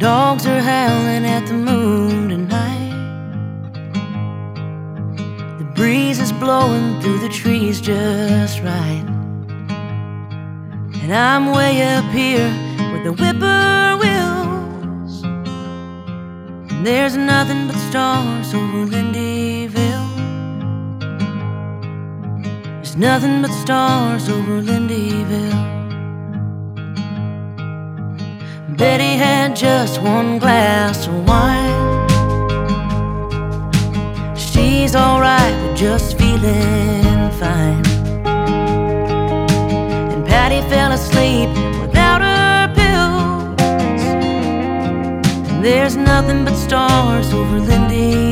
Dogs are howling at the moon tonight. The breeze is blowing through the trees just right. And I'm way up here with the whippoorwills, and there's nothing but stars over Lindyville. There's nothing but stars over Lindyville. Betty had just one glass of wine. She's alright, but just feeling fine. And Patty fell asleep without her pills. And there's nothing but stars over Lindy.